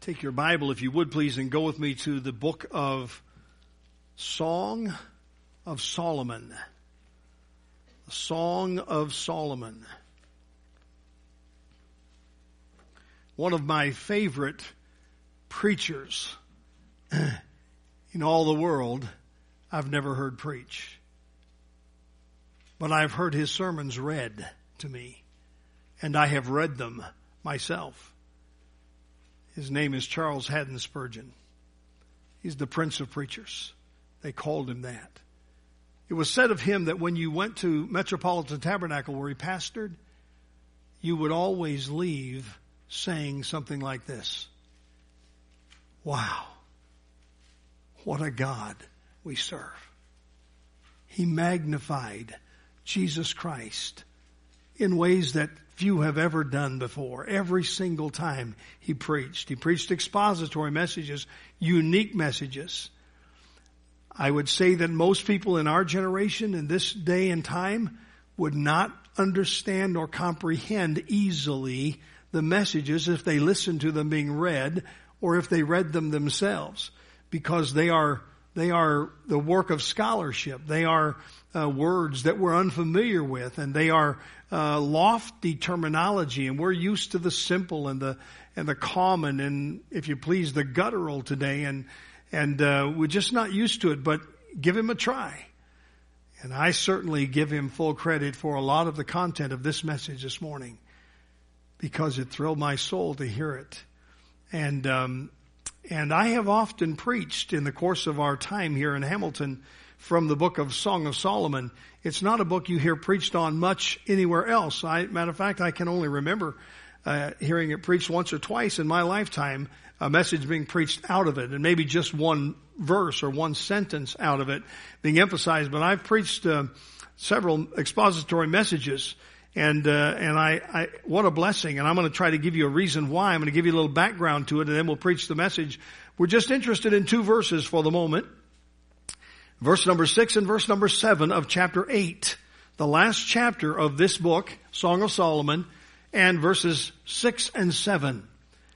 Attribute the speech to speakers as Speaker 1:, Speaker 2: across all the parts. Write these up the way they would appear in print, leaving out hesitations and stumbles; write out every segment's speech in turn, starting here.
Speaker 1: Take your Bible, if you would please, and go with me to the book of Song of Solomon. The Song of Solomon. One of my favorite preachers in all the world I've never heard preach. But I've heard his sermons read to me, and I have read them myself. His name is Charles Haddon Spurgeon. He's the Prince of Preachers. They called him that. It was said of him that when you went to Metropolitan Tabernacle where he pastored, you would always leave saying something like this: wow, what a God we serve. He magnified Jesus Christ in ways that few have ever done before. Every single time he preached. He preached expository messages, unique messages. I would say that most people in our generation in this day and time would not understand or comprehend easily the messages if they listened to them being read or if they read them themselves, because they are the work of scholarship. They are words that we're unfamiliar with, and they are lofty terminology, and we're used to the simple and the common, and if you please, the guttural today, and we're just not used to it. But give him a try, and I certainly give him full credit for a lot of the content of this message this morning, because it thrilled my soul to hear it. And I have often preached in the course of our time here in Hamilton from the book of Song of Solomon. It's not a book you hear preached on much anywhere else. Matter of fact, I can only remember hearing it preached once or twice in my lifetime, a message being preached out of it, and maybe just one verse or one sentence out of it being emphasized. But I've preached several expository messages, and I what a blessing. And I'm going to try to give you a reason why. I'm going to give you a little background to it, and then we'll preach the message. We're just interested in two verses for the moment. Verse number 6 and verse number 7 of chapter 8. The last chapter of this book, Song of Solomon, and verses 6 and 7.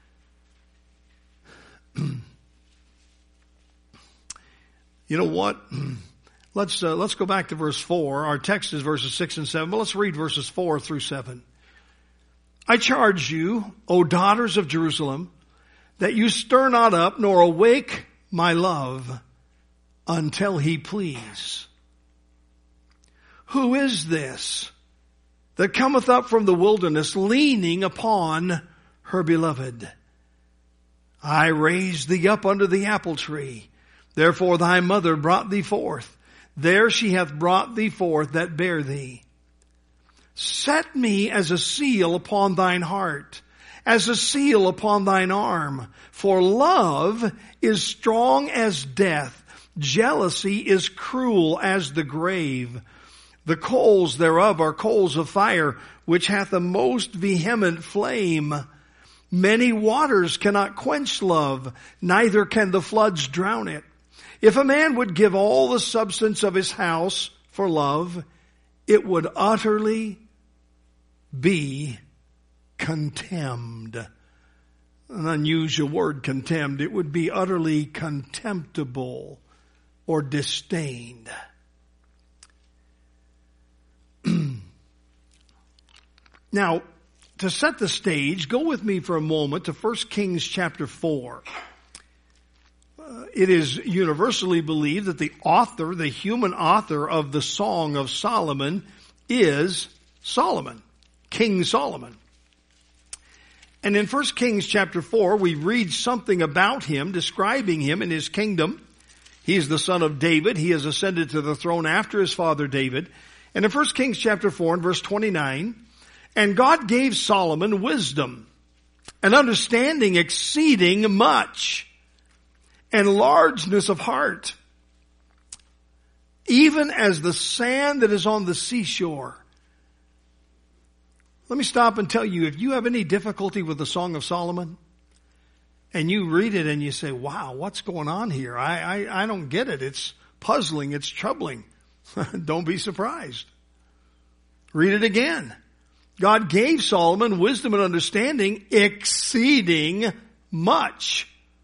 Speaker 1: You know what? Let's go back to verse 4. Our text is verses 6 and 7, but let's read verses 4 through 7. I charge you, O daughters of Jerusalem, that you stir not up nor awake my love until he please. Who is this that cometh up from the wilderness, leaning upon her beloved? I raised thee up under the apple tree. Therefore thy mother brought thee forth. There she hath brought thee forth that bare thee. Set me as a seal upon thine heart, as a seal upon thine arm. For love is strong as death. Jealousy is cruel as the grave. The coals thereof are coals of fire, which hath a most vehement flame. Many waters cannot quench love, neither can the floods drown it. If a man would give all the substance of his house for love, it would utterly be contemned. An unusual word, contemned. It would be utterly contemptible or disdained. Now, to set the stage, go with me for a moment to 1 Kings chapter 4. It is universally believed that the author, the human author of the Song of Solomon is Solomon, King Solomon. And in 1 Kings chapter 4, we read something about him, describing him and his kingdom. He is the son of David. He has ascended to the throne after his father David. And in 1 Kings chapter 4 and verse 29, and God gave Solomon wisdom and understanding exceeding much, and largeness of heart, even as the sand that is on the seashore. Let me stop and tell you, if you have any difficulty with the Song of Solomon, and you read it and you say, wow, what's going on here? I don't get it. It's puzzling. It's troubling. Don't be surprised. Read it again. God gave Solomon wisdom and understanding exceeding much.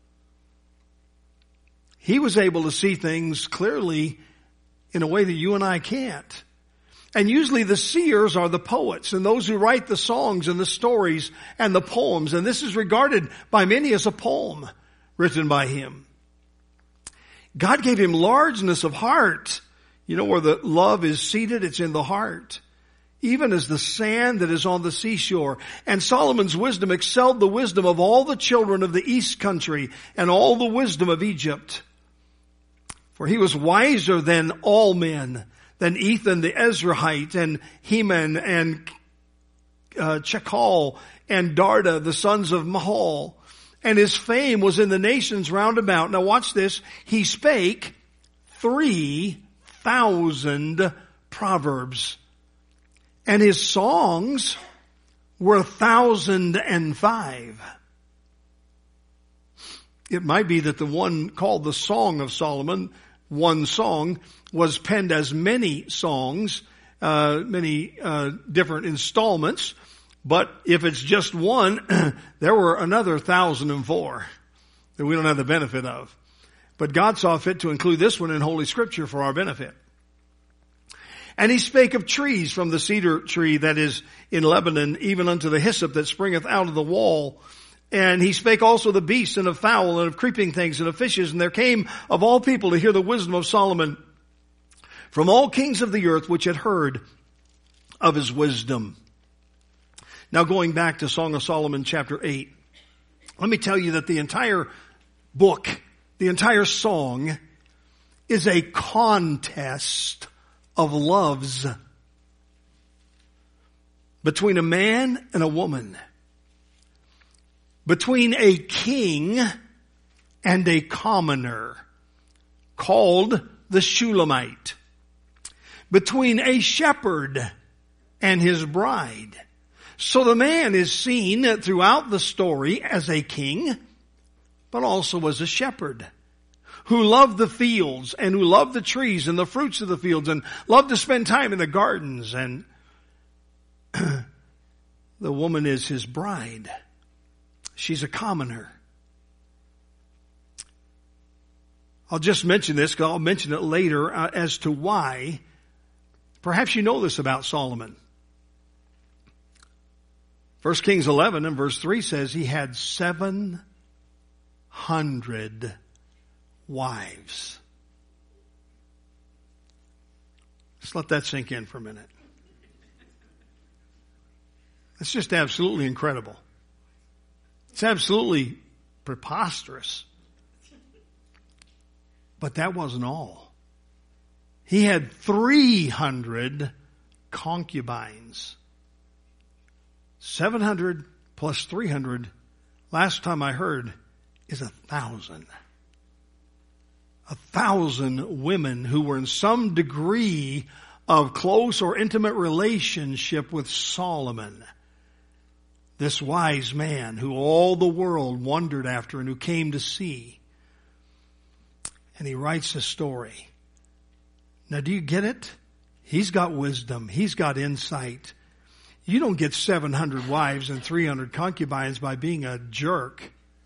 Speaker 1: He was able to see things clearly in a way that you and I can't. And usually the seers are the poets and those who write the songs and the stories and the poems. And this is regarded by many as a poem written by him. God gave him largeness of heart. You know where the love is seated? It's in the heart. Even as the sand that is on the seashore. And Solomon's wisdom excelled the wisdom of all the children of the east country and all the wisdom of Egypt. For he was wiser than all men, than Ethan the Ezrahite and Heman and Chakal and Darda, the sons of Mahal. And his fame was in the nations round about. Now watch this. He spake 3,000 proverbs. And his songs were 1,005. It might be that the one called the Song of Solomon, one song, was penned as many songs, many different installments. But if it's just one, there were another 1,004 that we don't have the benefit of. But God saw fit to include this one in Holy Scripture for our benefit. And he spake of trees, from the cedar tree that is in Lebanon, even unto the hyssop that springeth out of the wall. And he spake also of the beasts and of fowl and of creeping things and of fishes. And there came of all people to hear the wisdom of Solomon from all kings of the earth which had heard of his wisdom. Now going back to Song of Solomon chapter 8, let me tell you that the entire book, the entire song, is a contest of loves between a man and a woman, between a king and a commoner called the Shulamite, between a shepherd and his bride. So the man is seen throughout the story as a king, but also as a shepherd who loved the fields and who loved the trees and the fruits of the fields and loved to spend time in the gardens. And the woman is his bride. She's a commoner. I'll just mention this because I'll mention it later as to why. Perhaps you know this about Solomon. 1 Kings 11 and verse 3 says he had 700 wives. Let's let that sink in for a minute. It's just absolutely incredible. It's absolutely preposterous. But that wasn't all. He had 300 concubines. 700 plus 300, last time I heard, is 1,000. 1,000 women who were in some degree of close or intimate relationship with Solomon, this wise man who all the world wondered after and who came to see. And he writes a story. Now, do you get it? He's got wisdom. He's got insight. You don't get 700 wives and 300 concubines by being a jerk.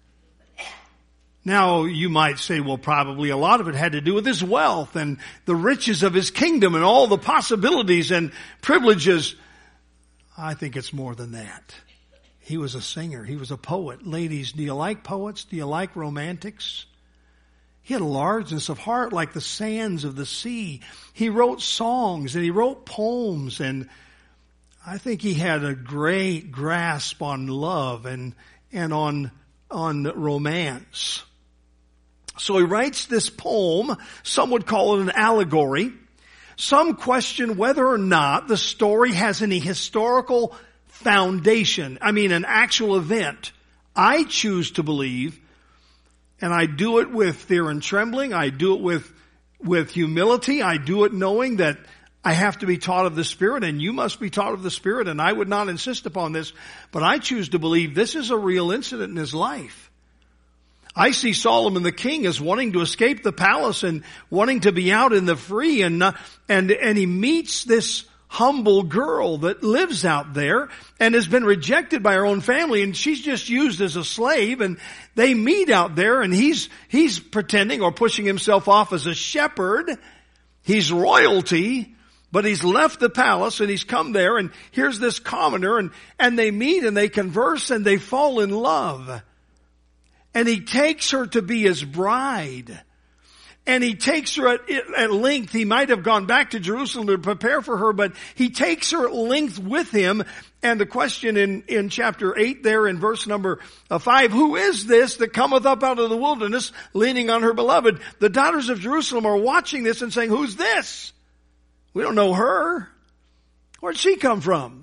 Speaker 1: Now, you might say, well, probably a lot of it had to do with his wealth and the riches of his kingdom and all the possibilities and privileges. I think it's more than that. He was a singer. He was a poet. Ladies, do you like poets? Do you like romantics? He had a largeness of heart like the sands of the sea. He wrote songs and he wrote poems, and I think he had a great grasp on love and on romance. So he writes this poem. Some would call it an allegory. Some question whether or not the story has any historical foundation. I mean, an actual event. I choose to believe, and I do it with fear and trembling. I do it with humility. I do it knowing that I have to be taught of the Spirit, and you must be taught of the Spirit, and I would not insist upon this, but I choose to believe this is a real incident in his life. I see Solomon the king as wanting to escape the palace and wanting to be out in the free, and he meets this humble girl that lives out there and has been rejected by her own family, and she's just used as a slave, and they meet out there, and he's pretending or pushing himself off as a shepherd. He's royalty, but he's left the palace and he's come there, and here's this commoner, and they meet and they converse and they fall in love. And he takes her to be his bride. And he takes her at length. He might have gone back to Jerusalem to prepare for her, but he takes her at length with him. And the question in chapter 8 there in verse number 5, who is this that cometh up out of the wilderness leaning on her beloved? The daughters of Jerusalem are watching this and saying, who's this? We don't know her. Where'd she come from?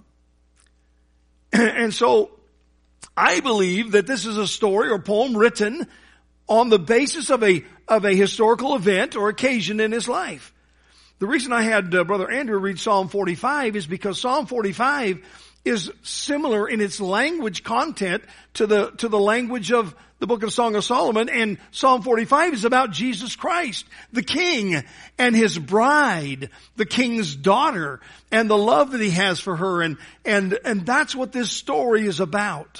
Speaker 1: And so I believe that this is a story or poem written on the basis of a historical event or occasion in his life. The reason I had Brother Andrew read Psalm 45 is because Psalm 45 is similar in its language content to the language of the book of Song of Solomon, and Psalm 45 is about Jesus Christ, the King, and his bride, the King's daughter, and the love that he has for her, and that's what this story is about.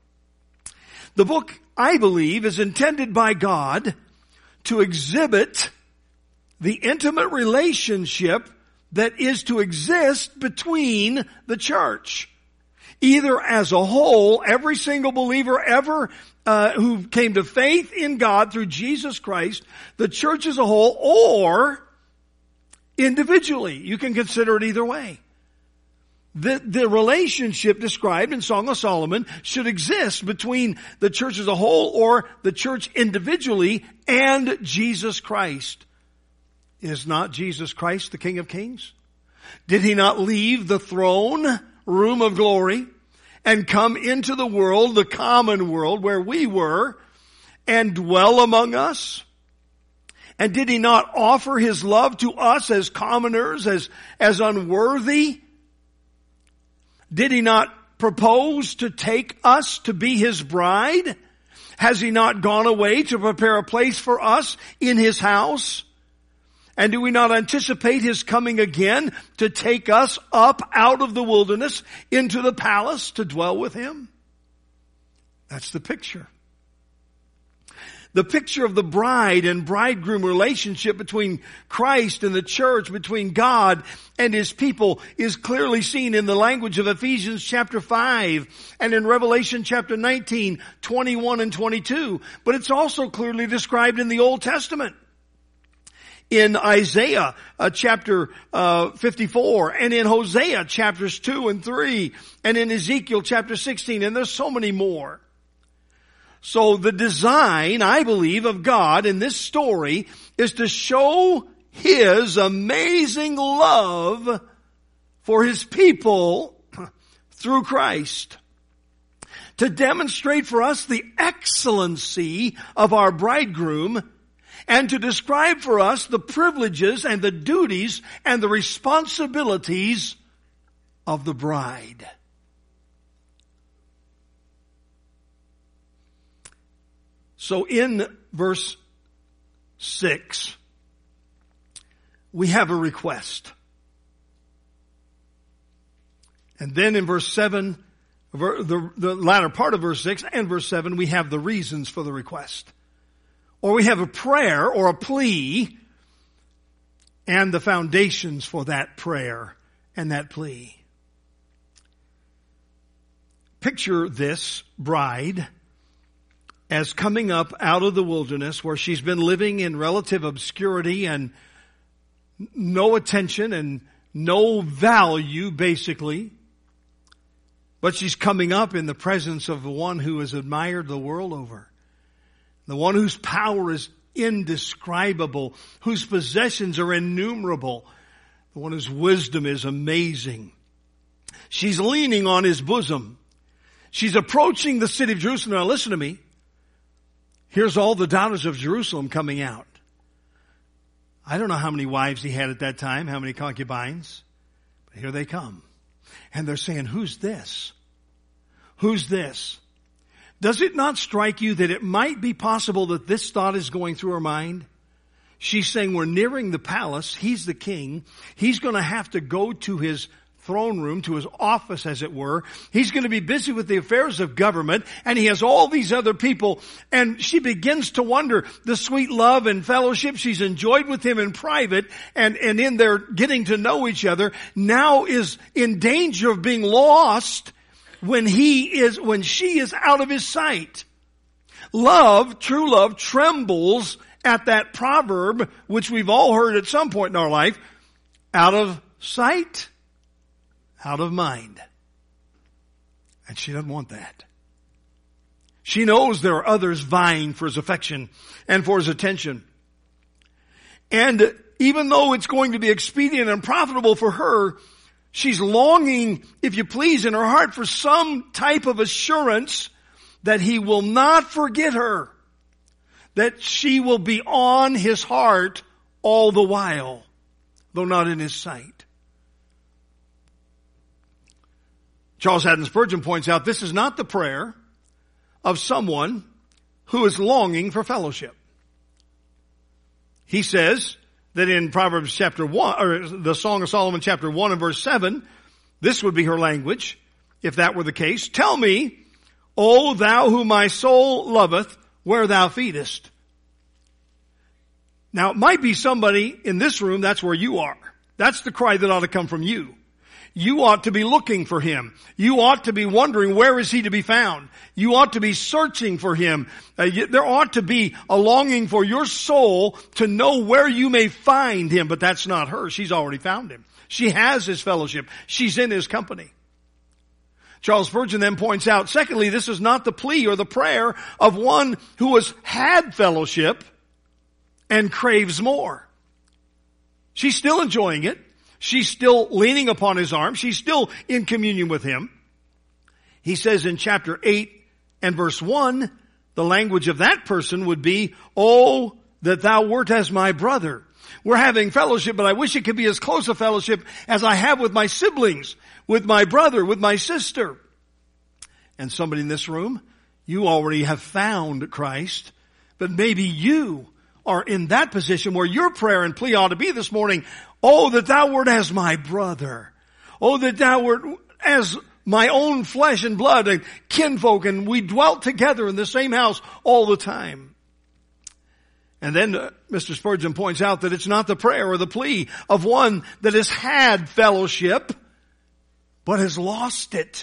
Speaker 1: The book, I believe, is intended by God to exhibit the intimate relationship that is to exist between the church. Either as a whole, every single believer ever who came to faith in God through Jesus Christ, the church as a whole, or individually. You can consider it either way. The relationship described in Song of Solomon should exist between the church as a whole or the church individually and Jesus Christ. Is not Jesus Christ the King of Kings? Did he not leave the throne room of glory and come into the world, the common world where we were, and dwell among us? And did he not offer his love to us as commoners, as unworthy? Did he not propose to take us to be his bride? Has he not gone away to prepare a place for us in his house? And do we not anticipate his coming again to take us up out of the wilderness into the palace to dwell with him? That's the picture. The picture of the bride and bridegroom relationship between Christ and the church, between God and his people, is clearly seen in the language of Ephesians chapter 5 and in Revelation chapter 19, 21 and 22. But it's also clearly described in the Old Testament. In Isaiah chapter 54, and in Hosea chapters 2 and 3, and in Ezekiel chapter 16, and there's so many more. So the design, I believe, of God in this story is to show his amazing love for his people through Christ. To demonstrate for us the excellency of our bridegroom, and to describe for us the privileges and the duties and the responsibilities of the bride. So in verse 6, we have a request. And then in verse 7, the latter part of verse 6 and verse 7, we have the reasons for the request. Or we have a prayer or a plea and the foundations for that prayer and that plea. Picture this bride as coming up out of the wilderness where she's been living in relative obscurity and no attention and no value, basically. But she's coming up in the presence of the one who has admired the world over. The one whose power is indescribable, whose possessions are innumerable, the one whose wisdom is amazing. She's leaning on his bosom. She's approaching the city of Jerusalem. Now listen to me. Here's all the daughters of Jerusalem coming out. I don't know how many wives he had at that time, how many concubines, but here they come. And they're saying, who's this? Who's this? Does it not strike you that it might be possible that this thought is going through her mind? she's saying we're nearing the palace. He's the king. He's going to have to go to his throne room, to his office as it were. He's going to be busy with the affairs of government, and he has all these other people. And she begins to wonder the sweet love and fellowship she's enjoyed with him in private and in their getting to know each other now is in danger of being lost when she is out of his sight. Love, true love, trembles at that proverb, which we've all heard at some point in our life, out of sight, out of mind. And she doesn't want that. She knows there are others vying for his affection and for his attention. And even though it's going to be expedient and profitable for her, she's longing, if you please, in her heart for some type of assurance that he will not forget her, that she will be on his heart all the while, though not in his sight. Charles Haddon Spurgeon points out this is not the prayer of someone who is longing for fellowship. He says that in Proverbs chapter 1, or the Song of Solomon chapter 1 and verse 7, this would be her language, if that were the case. Tell me, O thou whom my soul loveth, where thou feedest. Now it might be somebody in this room, that's where you are. That's the cry that ought to come from you. You ought to be looking for him. You ought to be wondering, where is he to be found? You ought to be searching for him. There ought to be a longing for your soul to know where you may find him, but that's not her. She's already found him. She has his fellowship. She's in his company. Charles Spurgeon then points out, secondly, this is not the plea or the prayer of one who has had fellowship and craves more. She's still enjoying it. She's still leaning upon his arm. She's still in communion with him. He says in chapter 8 and verse 1, the language of that person would be, oh, that thou wert as my brother. We're having fellowship, but I wish it could be as close a fellowship as I have with my siblings, with my brother, with my sister. And somebody in this room, you already have found Christ, but maybe you are in that position where your prayer and plea ought to be this morning, oh, that thou wert as my brother. Oh, that thou wert as my own flesh and blood and kinfolk, and we dwelt together in the same house all the time. And then Mr. Spurgeon points out that it's not the prayer or the plea of one that has had fellowship, but has lost it.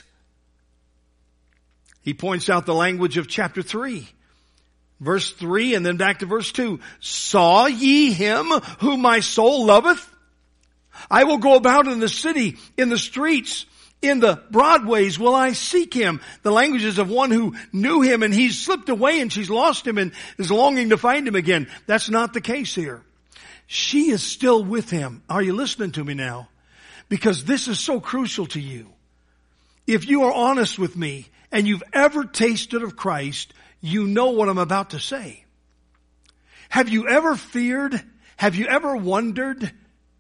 Speaker 1: He points out the language of chapter 3. Verse 3 and then back to verse 2. Saw ye him whom my soul loveth? I will go about in the city, in the streets, in the broadways will I seek him. The language is of one who knew him and he's slipped away and she's lost him and is longing to find him again. That's not the case here. She is still with him. Are you listening to me now? Because this is so crucial to you. If you are honest with me and you've ever tasted of Christ, you know what I'm about to say. Have you ever feared? Have you ever wondered?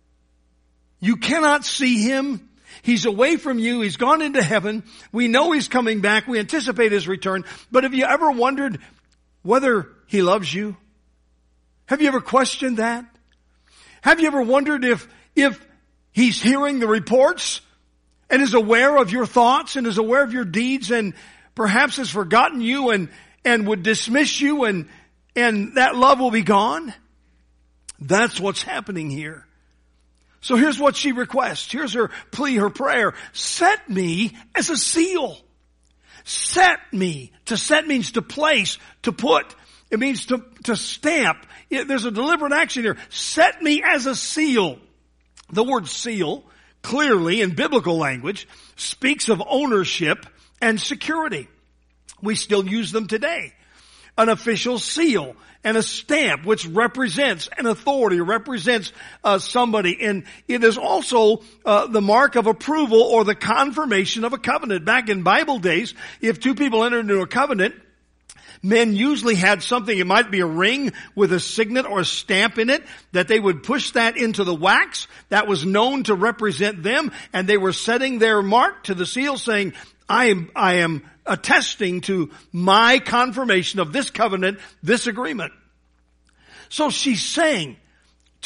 Speaker 1: You cannot see him. He's away from you. He's gone into heaven. We know he's coming back. We anticipate his return. But have you ever wondered whether he loves you? Have you ever questioned that? Have you ever wondered if he's hearing the reports and is aware of your thoughts and is aware of your deeds and perhaps has forgotten you and would dismiss you and that love will be gone? That's what's happening here. So here's what she requests. Here's her plea, her prayer. Set me as a seal. Set me. To set means to place, to put. It means to stamp. There's a deliberate action here. Set me as a seal. The word seal, clearly in biblical language, speaks of ownership and security. We still use them today. An official seal and a stamp which represents an authority, represents somebody. And it is also the mark of approval or the confirmation of a covenant. Back in Bible days, if two people entered into a covenant, men usually had something, it might be a ring with a signet or a stamp in it, that they would push that into the wax. That was known to represent them, and they were setting their mark to the seal saying, I am attesting to my confirmation of this covenant, this agreement. So she's saying,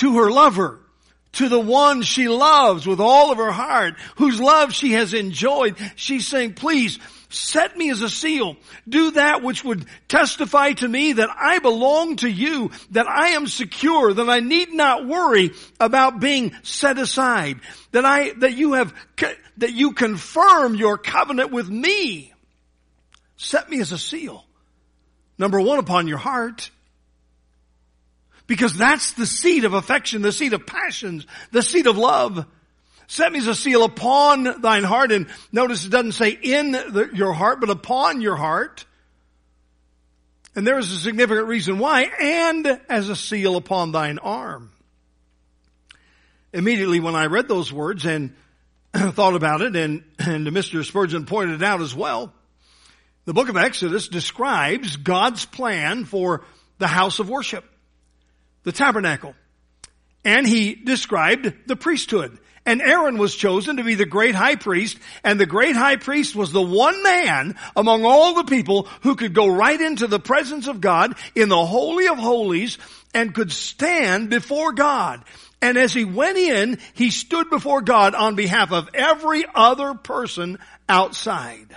Speaker 1: to her lover, to the one she loves with all of her heart, whose love she has enjoyed. She's saying, please set me as a seal. Do that which would testify to me that I belong to you, that I am secure, that I need not worry about being set aside, that you confirm your covenant with me. Set me as a seal. Number one, upon your heart. Because that's the seat of affection, the seat of passions, the seat of love. Set me as a seal upon thine heart. And notice it doesn't say in your heart, but upon your heart. And there is a significant reason why. And as a seal upon thine arm. Immediately when I read those words and thought about it, and Mr. Spurgeon pointed it out as well, the book of Exodus describes God's plan for the house of worship, the tabernacle. And he described the priesthood. And Aaron was chosen to be the great high priest, and the great high priest was the one man among all the people who could go right into the presence of God in the Holy of Holies and could stand before God. And as he went in, he stood before God on behalf of every other person outside.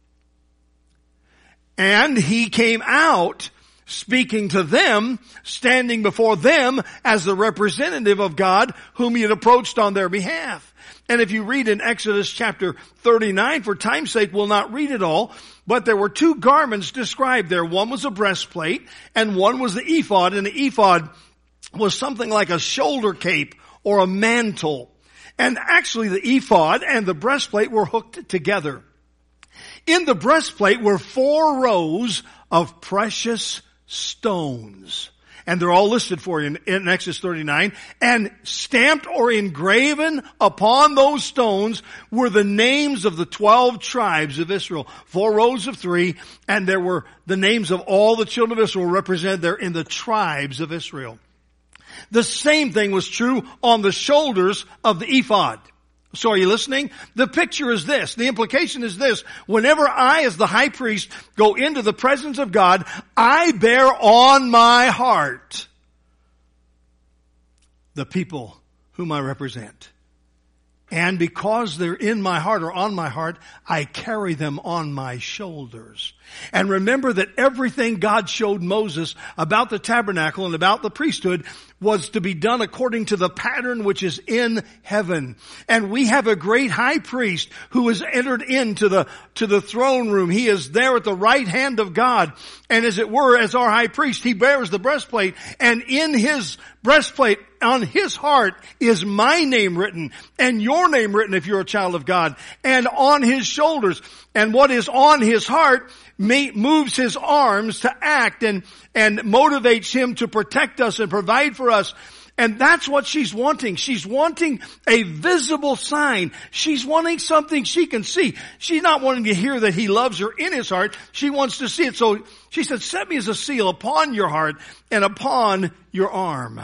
Speaker 1: And he came out speaking to them, standing before them as the representative of God whom he had approached on their behalf. And if you read in Exodus chapter 39, for time's sake we'll not read it all, but there were two garments described there. One was a breastplate and one was the ephod, and the ephod was something like a shoulder cape or a mantle. And actually the ephod and the breastplate were hooked together. In the breastplate were 4 rows of precious stones. And they're all listed for you in Exodus 39. And stamped or engraven upon those stones were the names of the 12 tribes of Israel. 4 rows of 3. And there were the names of all the children of Israel represented there in the tribes of Israel. The same thing was true on the shoulders of the ephod. So are you listening? The picture is this. The implication is this. Whenever I, as the high priest, go into the presence of God, I bear on my heart the people whom I represent. And because they're in my heart or on my heart, I carry them on my shoulders. And remember that everything God showed Moses about the tabernacle and about the priesthood was to be done according to the pattern which is in heaven. And we have a great high priest who has entered into the throne room. He is there at the right hand of God. And as it were, as our high priest, he bears the breastplate. And in his breastplate, on his heart, is my name written and your name written if you're a child of God. And on his shoulders. And what is on his heart moves his arms to act and motivates him to protect us and provide for us. And that's what she's wanting. She's wanting a visible sign. She's wanting something she can see. She's not wanting to hear that he loves her in his heart. She wants to see it. So she said, set me as a seal upon your heart and upon your arm.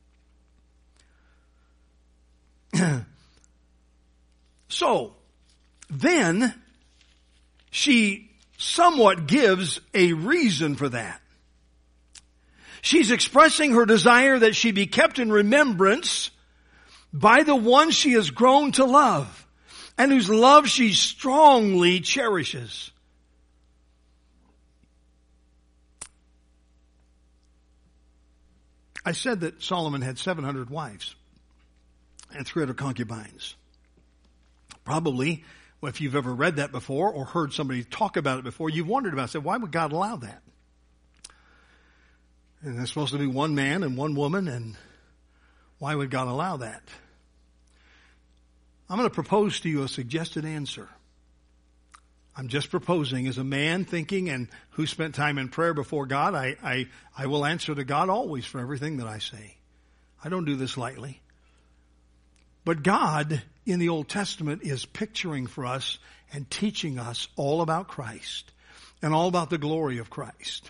Speaker 1: So then she somewhat gives a reason for that. She's expressing her desire that she be kept in remembrance by the one she has grown to love and whose love she strongly cherishes. I said that Solomon had 700 wives and 300 concubines. Probably, if you've ever read that before or heard somebody talk about it before, you've wondered about it. Said, why would God allow that? And there's supposed to be one man and one woman, and why would God allow that? I'm going to propose to you a suggested answer. I'm just proposing as a man thinking and who spent time in prayer before God. I will answer to God always for everything that I say. I don't do this lightly. But God in the Old Testament is picturing for us and teaching us all about Christ and all about the glory of Christ.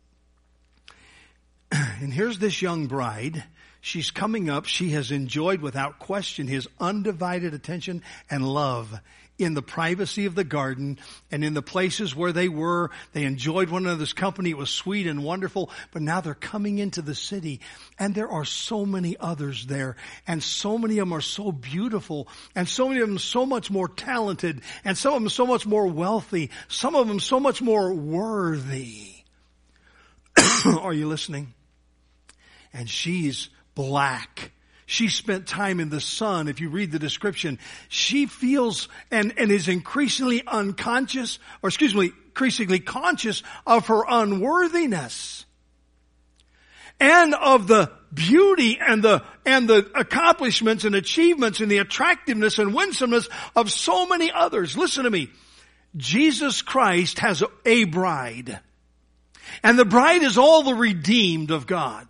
Speaker 1: And here's this young bride. She's coming up. She has enjoyed without question his undivided attention and love in the privacy of the garden and in the places where they were. They enjoyed one another's company. It was sweet and wonderful. But now they're coming into the city, and there are so many others there, and so many of them are so beautiful, and so many of them so much more talented, and some of them so much more wealthy, some of them so much more worthy. Are you listening? And she's black. She spent time in the sun. If you read the description, she feels and is increasingly increasingly conscious of her unworthiness and of the beauty and the accomplishments and achievements and the attractiveness and winsomeness of so many others. Listen to me. Jesus Christ has a bride, and the bride is all the redeemed of God.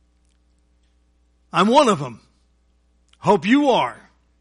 Speaker 1: I'm one of them. Hope you are.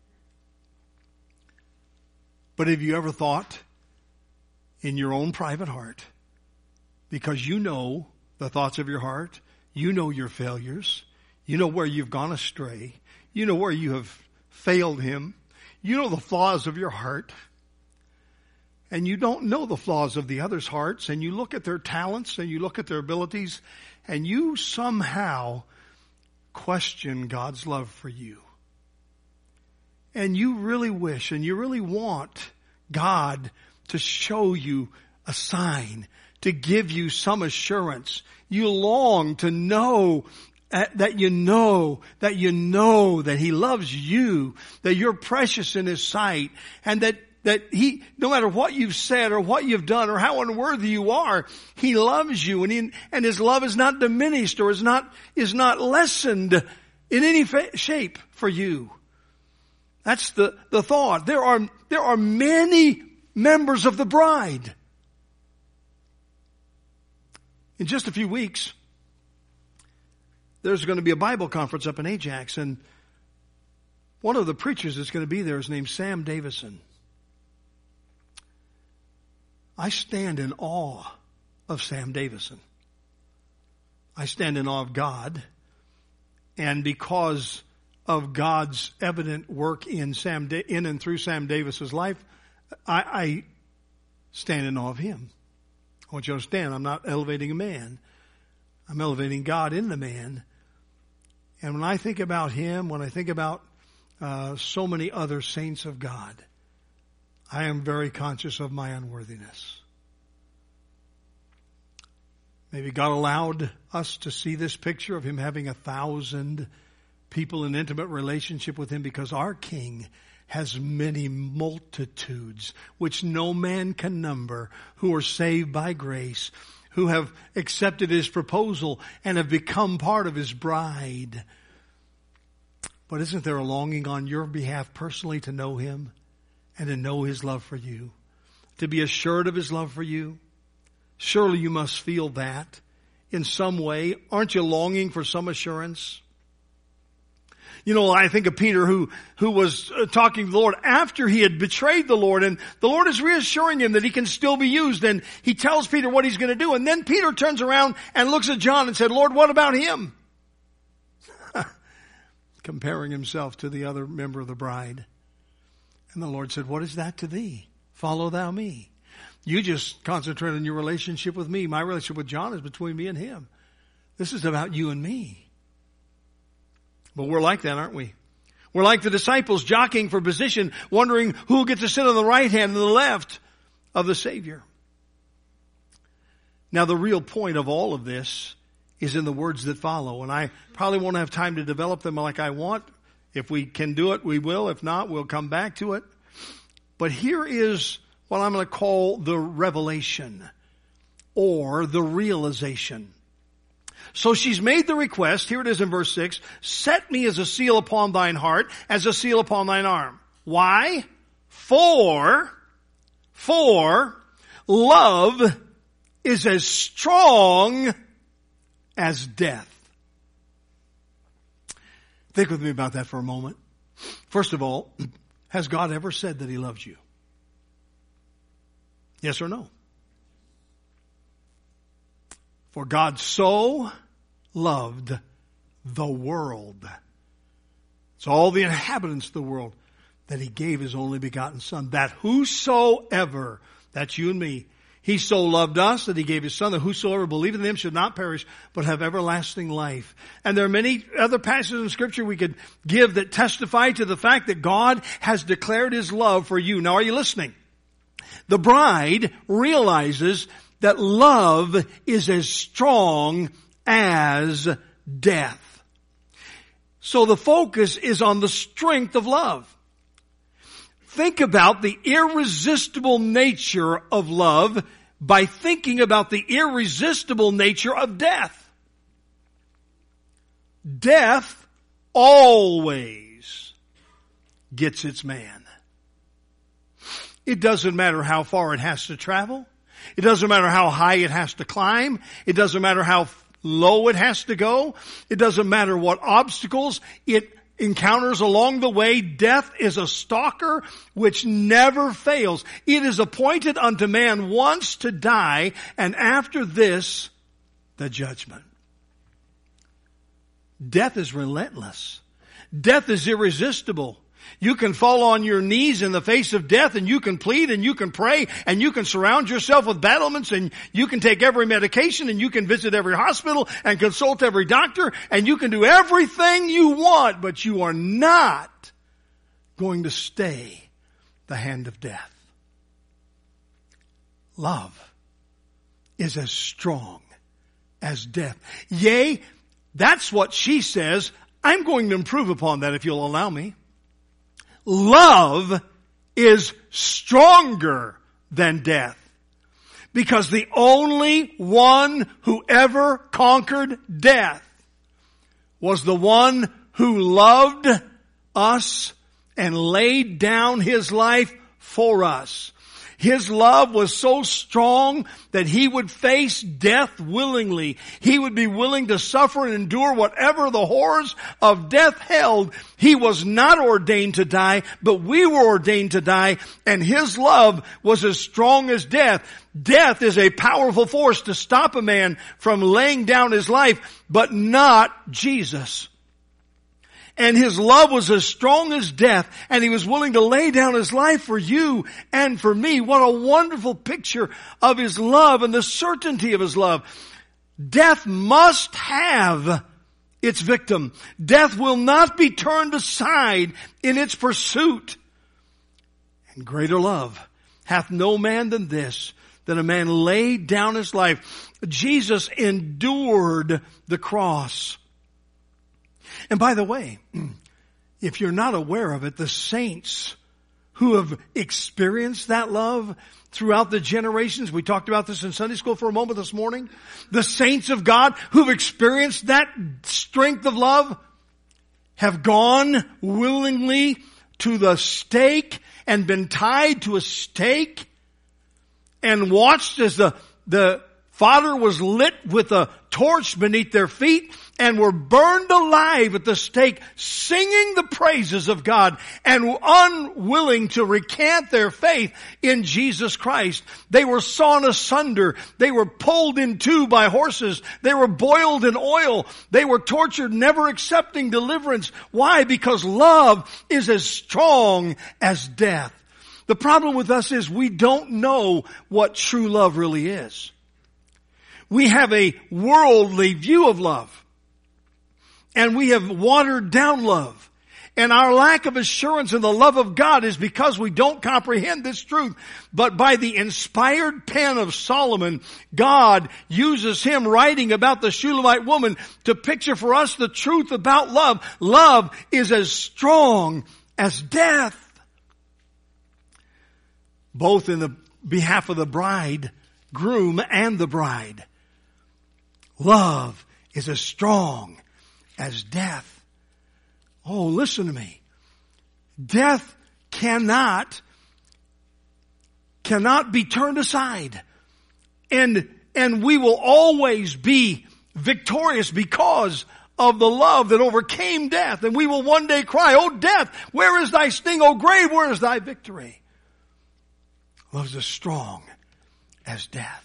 Speaker 1: But have you ever thought in your own private heart, because you know the thoughts of your heart, you know your failures, you know where you've gone astray, you know where you have failed Him, you know the flaws of your heart, and you don't know the flaws of the others' hearts, and you look at their talents and you look at their abilities, and you somehow question God's love for you. And you really wish and you really want God to show you a sign, to give you some assurance. You long to know that you know that He loves you, that you're precious in His sight, and that He, no matter what you've said or what you've done or how unworthy you are, He loves you, and His love is not diminished or is not lessened in any shape for you. That's the thought. There are many members of the bride. In just a few weeks, there's going to be a Bible conference up in Ajax, and one of the preachers that's going to be there is named Sam Davison. I stand in awe of Sam Davison. I stand in awe of God, and because of God's evident work in and through Sam Davis's life, I stand in awe of him. I want you to understand, I'm not elevating a man. I'm elevating God in the man. And when I think about him, when I think about so many other saints of God, I am very conscious of my unworthiness. Maybe God allowed us to see this picture of Him having 1,000 people in intimate relationship with Him because our King has many multitudes which no man can number, who are saved by grace, who have accepted His proposal and have become part of His bride. But isn't there a longing on your behalf personally to know Him and to know His love for you, to be assured of His love for you? Surely you must feel that in some way. Aren't you longing for some assurance? You know, I think of Peter who was talking to the Lord after he had betrayed the Lord, and the Lord is reassuring him that he can still be used, and he tells Peter what he's going to do, and then Peter turns around and looks at John and said, Lord, what about him? Comparing himself to the other member of the bride. And the Lord said, what is that to thee? Follow thou me. You just concentrate on your relationship with me. My relationship with John is between me and him. This is about you and me. But we're like that, aren't we? We're like the disciples jockeying for position, wondering who will get to sit on the right hand and the left of the Savior. Now, the real point of all of this is in the words that follow, and I probably won't have time to develop them like I want. If we can do it, we will. If not, we'll come back to it. But here is what I'm going to call the revelation or the realization. So she's made the request. Here it is in verse 6. Set me as a seal upon thine heart, as a seal upon thine arm. Why? For love is as strong as death. Think with me about that for a moment. First of all, has God ever said that He loves you? Yes or no? For God so loved the world. It's all the inhabitants of the world, that he gave his only begotten Son, that whosoever, that's you and me, he so loved us that he gave his Son, that whosoever believeth in him should not perish, but have everlasting life. And there are many other passages in Scripture we could give that testify to the fact that God has declared his love for you. Now, are you listening? The bride realizes that love is as strong as death. So the focus is on the strength of love. Think about the irresistible nature of love by thinking about the irresistible nature of death. Death always gets its man. It doesn't matter how far it has to travel. It doesn't matter how high it has to climb. It doesn't matter how low it has to go. It doesn't matter what obstacles it encounters along the way. Death is a stalker which never fails. It is appointed unto man once to die, and after this, the judgment. Death is relentless. Death is irresistible. You can fall on your knees in the face of death, and you can plead, and you can pray, and you can surround yourself with battlements, and you can take every medication, and you can visit every hospital and consult every doctor, and you can do everything you want, but you are not going to stay the hand of death. Love is as strong as death. Yea, that's what she says. I'm going to improve upon that if you'll allow me. Love is stronger than death, because the only one who ever conquered death was the one who loved us and laid down his life for us. His love was so strong that he would face death willingly. He would be willing to suffer and endure whatever the horrors of death held. He was not ordained to die, but we were ordained to die, and his love was as strong as death. Death is a powerful force to stop a man from laying down his life, but not Jesus. And his love was as strong as death, and he was willing to lay down his life for you and for me. What a wonderful picture of his love and the certainty of his love. Death must have its victim. Death will not be turned aside in its pursuit. And greater love hath no man than this, that a man laid down his life. Jesus endured the cross. And by the way, if you're not aware of it, the saints who have experienced that love throughout the generations, we talked about this in Sunday school for a moment this morning, the saints of God who've experienced that strength of love have gone willingly to the stake and been tied to a stake and watched as the fodder was lit with a torch beneath their feet, and were burned alive at the stake, singing the praises of God and unwilling to recant their faith in Jesus Christ. They were sawn asunder. They were pulled in two by horses. They were boiled in oil. They were tortured, never accepting deliverance. Why? Because love is as strong as death. The problem with us is we don't know what true love really is. We have a worldly view of love. And we have watered down love. And our lack of assurance in the love of God is because we don't comprehend this truth. But by the inspired pen of Solomon, God uses him writing about the Shulamite woman to picture for us the truth about love. Love is as strong as death. Both in the behalf of the bride, groom, and the bride. Love is as strong as death. Oh, listen to me. Death cannot be turned aside. And we will always be victorious because of the love that overcame death. And we will one day cry, "Oh death, where is thy sting? Oh grave, where is thy victory?" Love is as strong as death.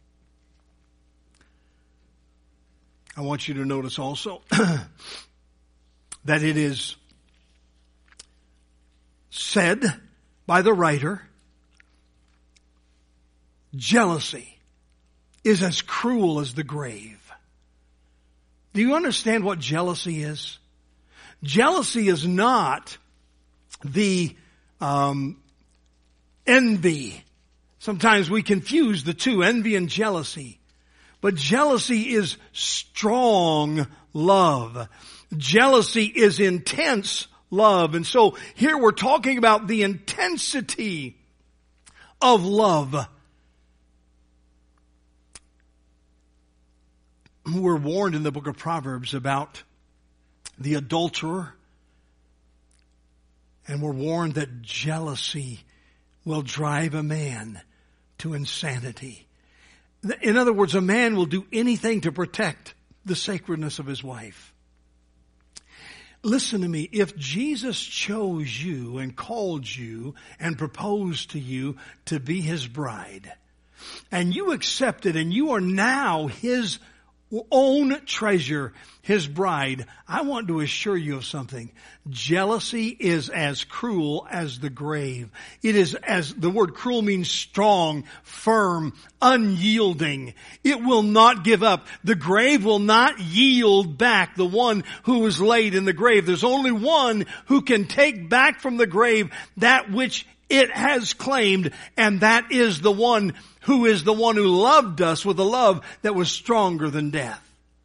Speaker 1: I want you to notice also that it is said by the writer, jealousy is as cruel as the grave. Do you understand what jealousy is? Jealousy is not the envy. Sometimes we confuse the two, envy and jealousy. But jealousy is strong love. Jealousy is intense love. And so here we're talking about the intensity of love. We're warned in the book of Proverbs about the adulterer. And we're warned that jealousy will drive a man to insanity. In other words, a man will do anything to protect the sacredness of his wife. Listen to me. If Jesus chose you and called you and proposed to you to be his bride, and you accepted and you are now his own treasure, his bride, I want to assure you of something. Jealousy is as cruel as the grave. It is, as the word cruel means strong, firm, unyielding. It will not give up. The grave will not yield back the one who was laid in the grave. There's only one who can take back from the grave that which it has claimed, and that is the one who loved us with a love that was stronger than death.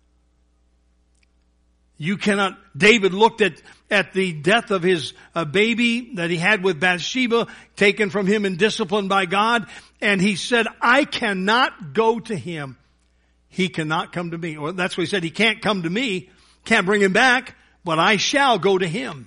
Speaker 1: You cannot, David looked at the death of his baby that he had with Bathsheba, taken from him and disciplined by God, and he said, I cannot go to him. He cannot come to me. Or that's what he said, he can't come to me, can't bring him back, but I shall go to him.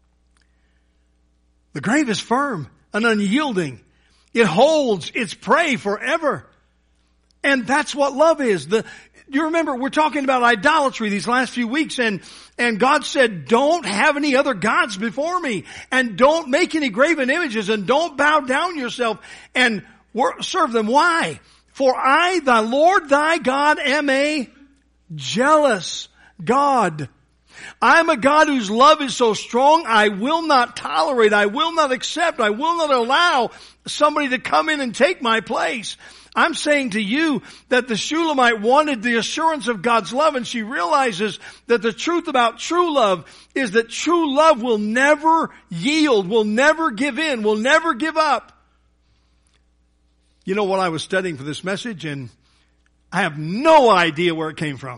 Speaker 1: The grave is firm and unyielding. It holds its prey forever. And that's what love is. You remember, we're talking about idolatry these last few weeks, and God said, don't have any other gods before me, and don't make any graven images, and don't bow down yourself and serve them. Why? For I, thy Lord thy God, am a jealous God. I'm a God whose love is so strong, I will not tolerate, I will not accept, I will not allow somebody to come in and take my place. I'm saying to you that the Shulamite wanted the assurance of God's love, and she realizes that the truth about true love is that true love will never yield, will never give in, will never give up. You know what, I was studying for this message, and I have no idea where it came from.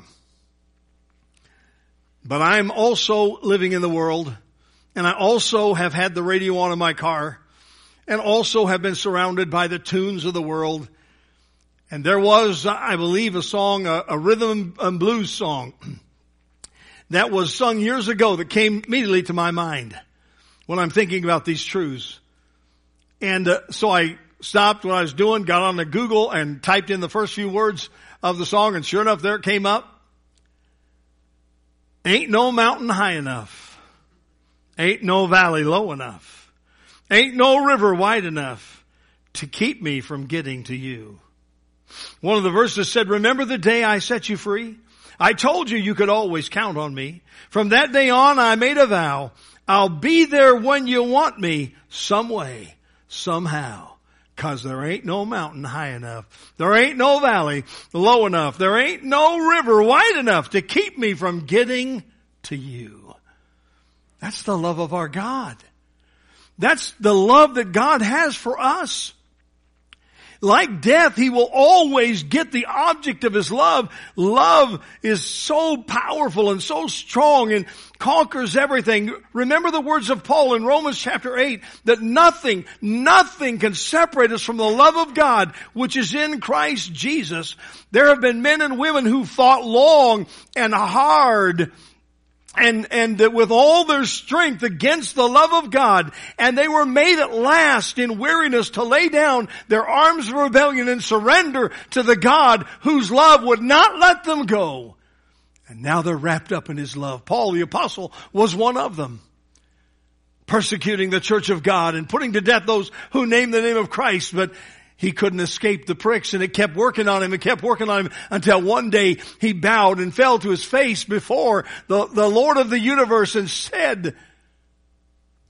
Speaker 1: But I'm also living in the world, and I also have had the radio on in my car, and also have been surrounded by the tunes of the world. And there was, I believe, a song, a rhythm and blues song that was sung years ago that came immediately to my mind when I'm thinking about these truths. And so I stopped what I was doing, got on the Google and typed in the first few words of the song, and sure enough, there it came up. Ain't no mountain high enough. Ain't no valley low enough. Ain't no river wide enough to keep me from getting to you. One of the verses said, remember the day I set you free? I told you could always count on me. From that day on, I made a vow. I'll be there when you want me, some way, somehow. 'Cause there ain't no mountain high enough. There ain't no valley low enough. There ain't no river wide enough to keep me from getting to you. That's the love of our God. That's the love that God has for us. Like death, He will always get the object of His love. Love is so powerful and so strong and conquers everything. Remember the words of Paul in Romans chapter 8, that nothing can separate us from the love of God, which is in Christ Jesus. There have been men and women who fought long and hard and with all their strength against the love of God, and they were made at last in weariness to lay down their arms of rebellion and surrender to the God whose love would not let them go. And now they're wrapped up in His love. Paul the apostle was one of them, persecuting the church of God and putting to death those who named the name of Christ, but he couldn't escape the pricks, and it kept working on him and kept working on him until one day he bowed and fell to his face before the Lord of the universe and said,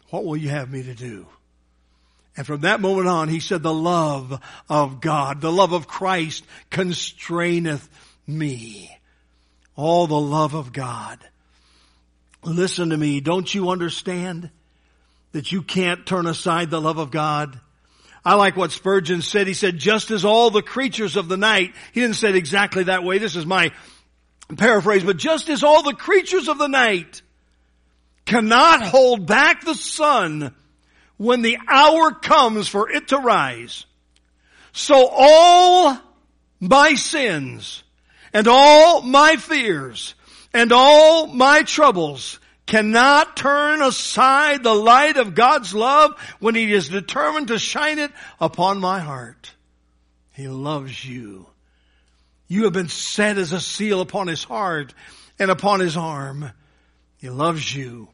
Speaker 1: What will you have me to do? And from that moment on, he said, the love of God, the love of Christ constraineth me. All the love of God. Listen to me. Don't you understand that you can't turn aside the love of God? I like what Spurgeon said. He said, just as all the creatures of the night, he didn't say it exactly that way. This is my paraphrase, but just as all the creatures of the night cannot hold back the sun when the hour comes for it to rise, so all my sins and all my fears and all my troubles cannot turn aside the light of God's love when He is determined to shine it upon my heart. He loves you. You have been set as a seal upon His heart and upon His arm. He loves you.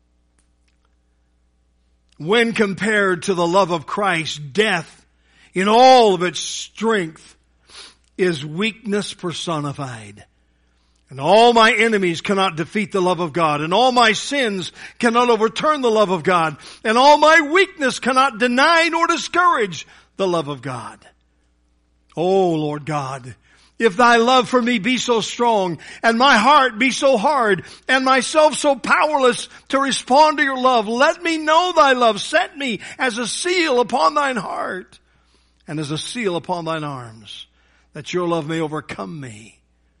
Speaker 1: When compared to the love of Christ, death in all of its strength is weakness personified. And all my enemies cannot defeat the love of God. And all my sins cannot overturn the love of God. And all my weakness cannot deny nor discourage the love of God. Oh, Lord God, if thy love for me be so strong, and my heart be so hard, and myself so powerless to respond to your love, let me know thy love. Set me as a seal upon thine heart, and as a seal upon thine arms, that your love may overcome me.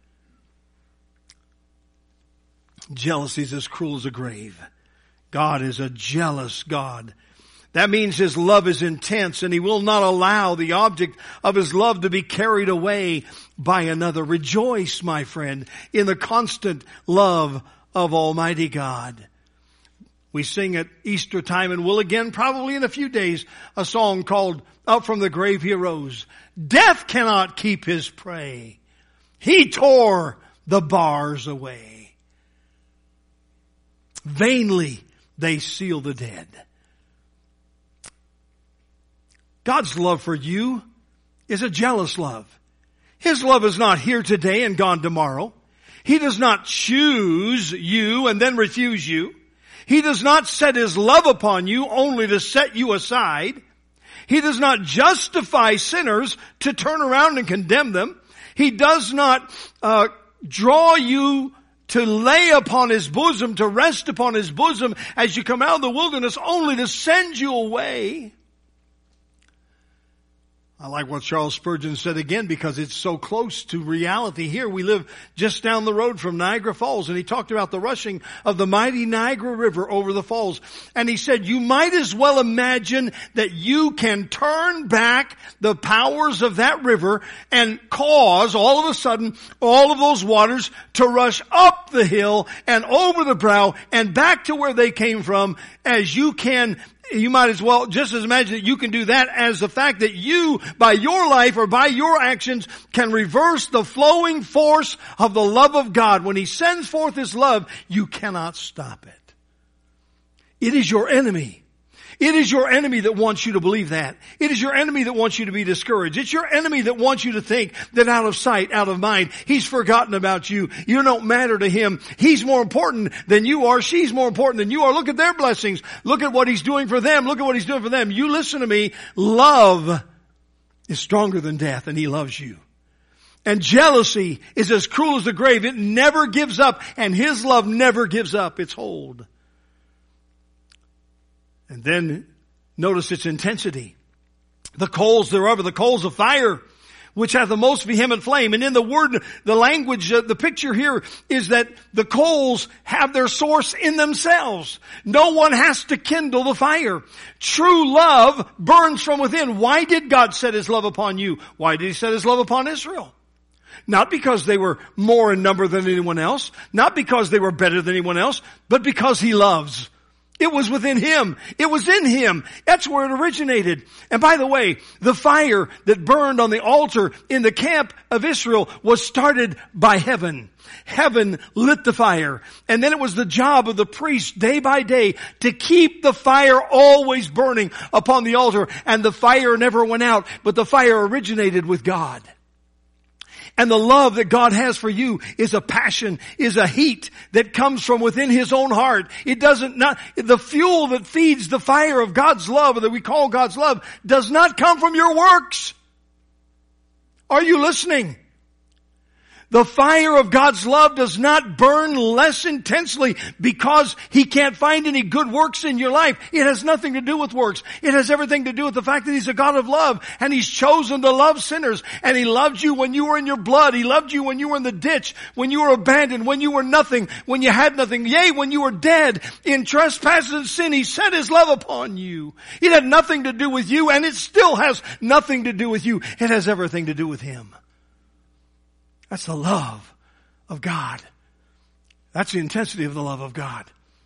Speaker 1: Jealousy is as cruel as a grave. God is a jealous God. That means His love is intense, and He will not allow the object of His love to be carried away by another. Rejoice, my friend, in the constant love of Almighty God. We sing at Easter time, and will again probably in a few days, a song called Up from the Grave He Arose. Death cannot keep His prey. He tore the bars away. Vainly they seal the dead. God's love for you is a jealous love. His love is not here today and gone tomorrow. He does not choose you and then refuse you. He does not set His love upon you only to set you aside. He does not justify sinners to turn around and condemn them. He does not draw you to lay upon His bosom, to rest upon His bosom as you come out of the wilderness, only to send you away. I like what Charles Spurgeon said again, because it's so close to reality here. We live just down the road from Niagara Falls, and he talked about the rushing of the mighty Niagara River over the falls. And he said, you might as well imagine that you can turn back the powers of that river and cause all of a sudden all of those waters to rush up the hill and over the brow and back to where they came from, as you can. You might as well just as imagine that you can do that as the fact that you, by your life or by your actions, can reverse the flowing force of the love of God. When He sends forth His love, you cannot stop it. It is your enemy. It is your enemy that wants you to believe that. It is your enemy that wants you to be discouraged. It's your enemy that wants you to think that out of sight, out of mind, He's forgotten about you. You don't matter to Him. He's more important than you are. She's more important than you are. Look at their blessings. Look at what He's doing for them. Look at what He's doing for them. You listen to me. Love is stronger than death, and He loves you. And jealousy is as cruel as the grave. It never gives up, and His love never gives up its hold. And then notice its intensity. The coals thereof are the coals of fire, which hath the most vehement flame. And in the word, the language, the picture here is that the coals have their source in themselves. No one has to kindle the fire. True love burns from within. Why did God set His love upon you? Why did He set His love upon Israel? Not because they were more in number than anyone else. Not because they were better than anyone else. But because He loves. It was within Him. It was in Him. That's where it originated. And by the way, the fire that burned on the altar in the camp of Israel was started by heaven. Heaven lit the fire. And then it was the job of the priest day by day to keep the fire always burning upon the altar. And the fire never went out, but the fire originated with God. And the love that God has for you is a passion, is a heat that comes from within His own heart. The fuel that feeds the fire of God's love, or that we call God's love, does not come from your works. Are you listening? The fire of God's love does not burn less intensely because He can't find any good works in your life. It has nothing to do with works. It has everything to do with the fact that He's a God of love, and He's chosen to love sinners, and He loved you when you were in your blood. He loved you when you were in the ditch, when you were abandoned, when you were nothing, when you had nothing. Yea, when you were dead in trespasses and sin, He set His love upon you. It had nothing to do with you, and it still has nothing to do with you. It has everything to do with Him. That's the love of God. That's the intensity of the love of God.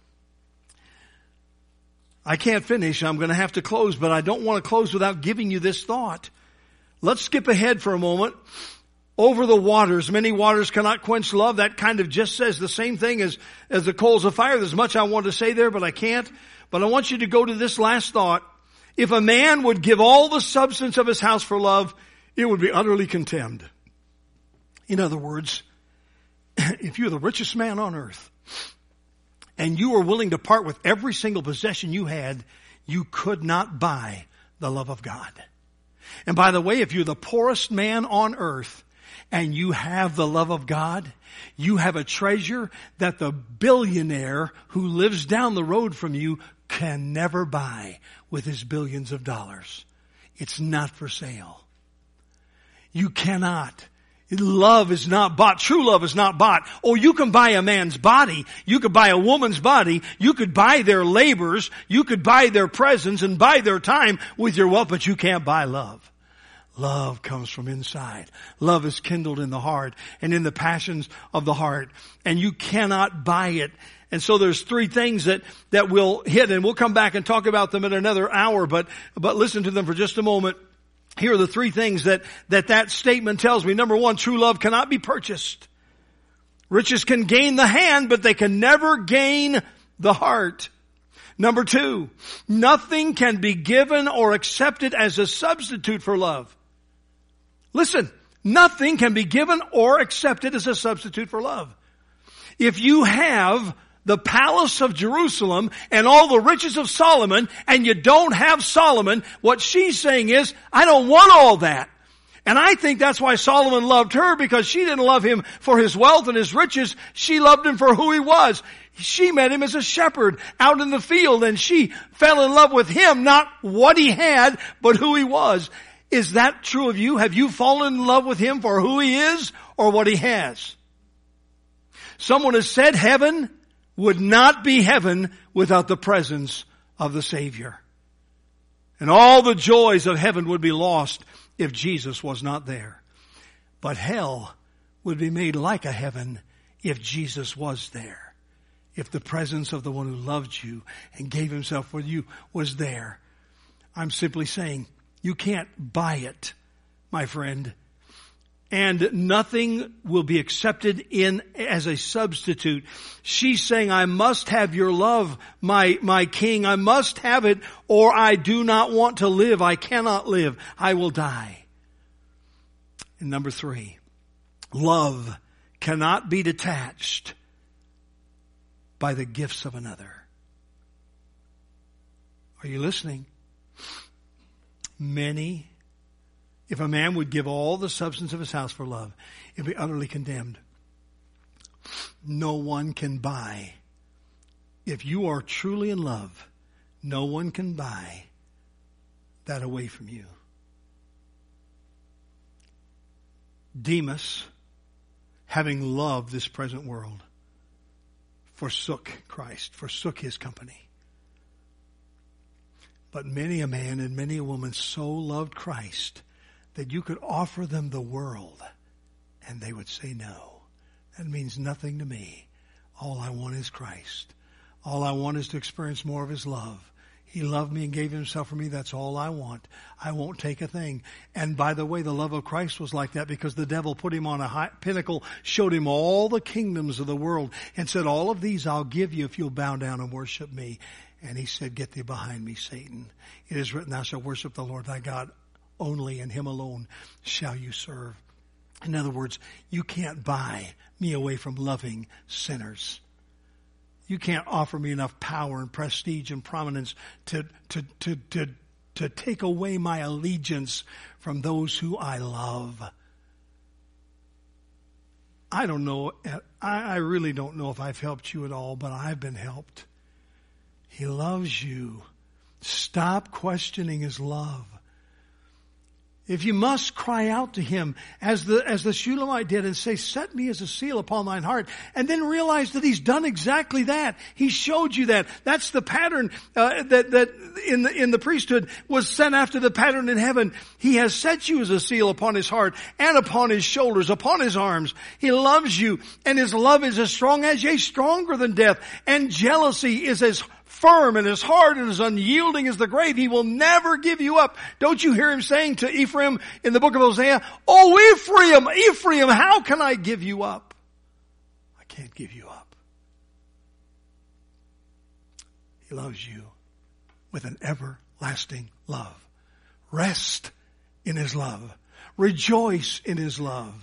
Speaker 1: I can't finish. I'm going to have to close, but I don't want to close without giving you this thought. Let's skip ahead for a moment. Over the waters, many waters cannot quench love. That kind of just says the same thing as the coals of fire. There's much I want to say there, but I can't. But I want you to go to this last thought. If a man would give all the substance of his house for love, it would be utterly contemned. In other words, if you're the richest man on earth and you were willing to part with every single possession you had, you could not buy the love of God. And by the way, if you're the poorest man on earth and you have the love of God, you have a treasure that the billionaire who lives down the road from you can never buy with his billions of dollars. It's not for sale. You cannot. Love is not bought. True love is not bought. Oh, you can buy a man's body. You could buy a woman's body. You could buy their labors. You could buy their presence and buy their time with your wealth, but you can't buy love. Love comes from inside. Love is kindled in the heart and in the passions of the heart, and you cannot buy it. And so there's three things that we'll hit, and we'll come back and talk about them in another hour, but listen to them for just a moment. Here are the three things that statement tells me. Number one, true love cannot be purchased. Riches can gain the hand, but they can never gain the heart. Number two, nothing can be given or accepted as a substitute for love. Listen, nothing can be given or accepted as a substitute for love. If you have the palace of Jerusalem and all the riches of Solomon, and you don't have Solomon, what she's saying is, I don't want all that. And I think that's why Solomon loved her, because she didn't love him for his wealth and his riches. She loved him for who he was. She met him as a shepherd out in the field, and she fell in love with him, not what he had, but who he was. Is that true of you? Have you fallen in love with him for who he is or what he has? Someone has said heaven would not be heaven without the presence of the Savior. And all the joys of heaven would be lost if Jesus was not there. But hell would be made like a heaven if Jesus was there. If the presence of the one who loved you and gave himself for you was there. I'm simply saying, you can't buy it, my friend. And nothing will be accepted as a substitute. She's saying, I must have your love, my king. I must have it, or I do not want to live. I cannot live. I will die. And number three, love cannot be detached by the gifts of another. Are you listening? If a man would give all the substance of his house for love, it would be utterly condemned. No one can buy. If you are truly in love, no one can buy that away from you. Demas, having loved this present world, forsook Christ, forsook his company. But many a man and many a woman so loved Christ that you could offer them the world and they would say no. That means nothing to me. All I want is Christ. All I want is to experience more of his love. He loved me and gave himself for me. That's all I want. I won't take a thing. And by the way, the love of Christ was like that because the devil put him on a high pinnacle, showed him all the kingdoms of the world and said, all of these I'll give you if you'll bow down and worship me. And he said, get thee behind me, Satan. It is written, thou shalt worship the Lord thy God only, and him alone shall you serve. In other words, you can't buy me away from loving sinners. You can't offer me enough power and prestige and prominence to take away my allegiance from those who I love. I don't know, I really don't know if I've helped you at all, but I've been helped. He loves you. Stop questioning His love. If you must, cry out to Him as the Shulamite did and say, set me as a seal upon thine heart. And then realize that He's done exactly that. He showed you that. That's the pattern that in the priesthood was sent after the pattern in heaven. He has set you as a seal upon His heart and upon His shoulders, upon His arms. He loves you, and His love is as strong as, yea, stronger than death. And jealousy is as firm and as hard and as unyielding as the grave. He will never give you up. Don't you hear Him saying to Ephraim in the book of Hosea, oh Ephraim, Ephraim, how can I give you up? I can't give you up. He loves you with an everlasting love. Rest in His love. Rejoice in His love.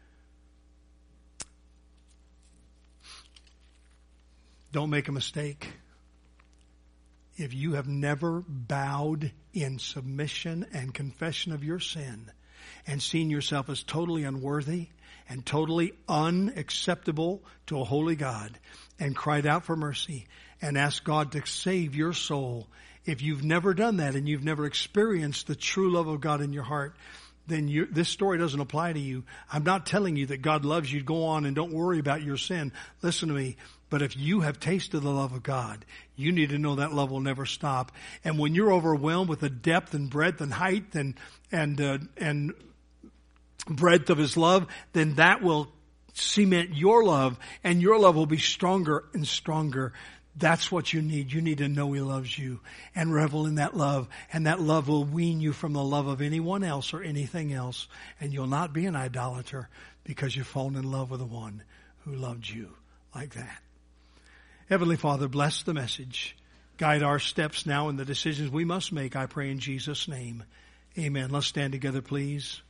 Speaker 1: Don't make a mistake. If you have never bowed in submission and confession of your sin and seen yourself as totally unworthy and totally unacceptable to a holy God and cried out for mercy and asked God to save your soul, if you've never done that and you've never experienced the true love of God in your heart, then this story doesn't apply to you. I'm not telling you that God loves you. Go on and don't worry about your sin. Listen to me. But if you have tasted the love of God, you need to know that love will never stop. And when you're overwhelmed with the depth and breadth and height and breadth of His love, then that will cement your love, and your love will be stronger and stronger. That's what you need. You need to know He loves you and revel in that love. And that love will wean you from the love of anyone else or anything else. And you'll not be an idolater because you've fallen in love with the one who loved you like that. Heavenly Father, bless the message. Guide our steps now in the decisions we must make, I pray in Jesus' name. Amen. Let's stand together, please.